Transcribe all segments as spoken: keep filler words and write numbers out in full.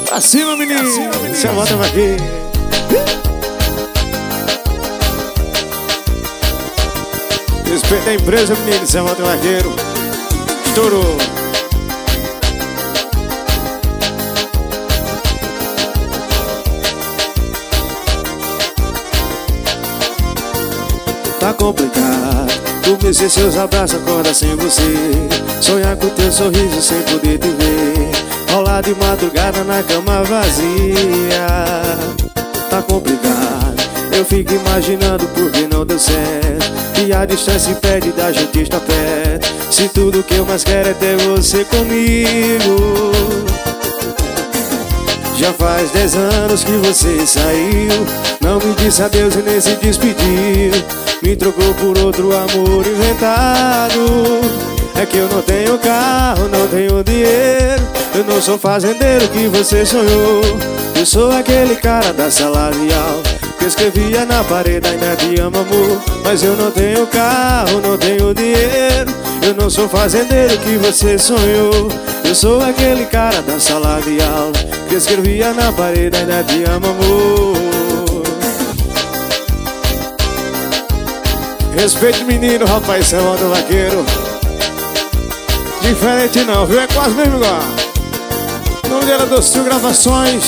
Pra cima, menino! Pra cima, menino! Você volta aqui. Respeita a empresa, menino. Você volta vaqueiro. Estourou. Tá complicado, dormir sem seus abraços, acordar sem você, sonhar com teu sorriso sem poder te ver, rolar de madrugada na cama vazia. Tá complicado, eu fico imaginando por que não deu certo, e a distância impede da gente estar perto, se tudo que eu mais quero é ter você comigo. Já faz dez anos que você saiu, não me disse adeus e nem se despediu, me trocou por outro amor inventado. É que eu não tenho carro, não tenho dinheiro, eu não sou fazendeiro que você sonhou. Eu sou aquele cara da sala de aula que escrevia na parede ainda te amo amor. Mas eu não tenho carro, não tenho dinheiro, eu não sou fazendeiro que você sonhou. Eu sou aquele cara da sala de aula que escrevia na parede ainda te amo amor. Respeite menino, rapaz, você volta vaqueiro. Diferente não, viu? É quase mesmo igual. O nome dela é Docil Gravações.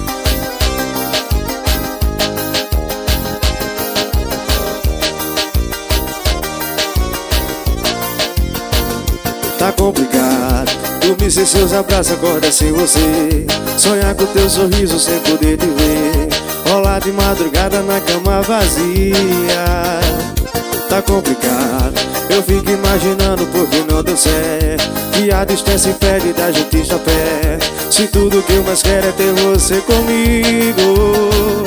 Tá complicado, dormir sem seus abraços, acordar sem você, sonhar com teu sorriso sem poder te ver, rolar de madrugada na cama vazia. Tá complicado, eu fico imaginando por que não deu certo, e a distância impede da gente estar perto, se tudo que eu mais quero é ter você comigo.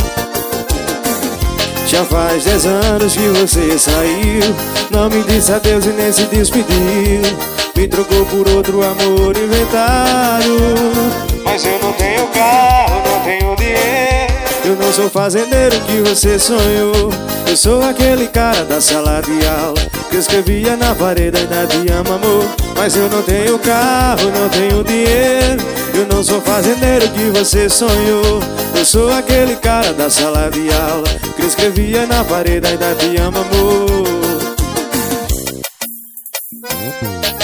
Já faz dez anos que você saiu, não me disse adeus e nem se despediu, me trocou por outro amor inventado. Mas eu não tenho carro, não tenho dinheiro, eu não sou fazendeiro que você sonhou. Eu sou aquele cara da sala de aula que escrevia na parede ainda te amo amor. Mas eu não tenho carro, não tenho dinheiro, eu não sou fazendeiro que você sonhou. Eu sou aquele cara da sala de aula que escrevia na parede ainda te amo amor.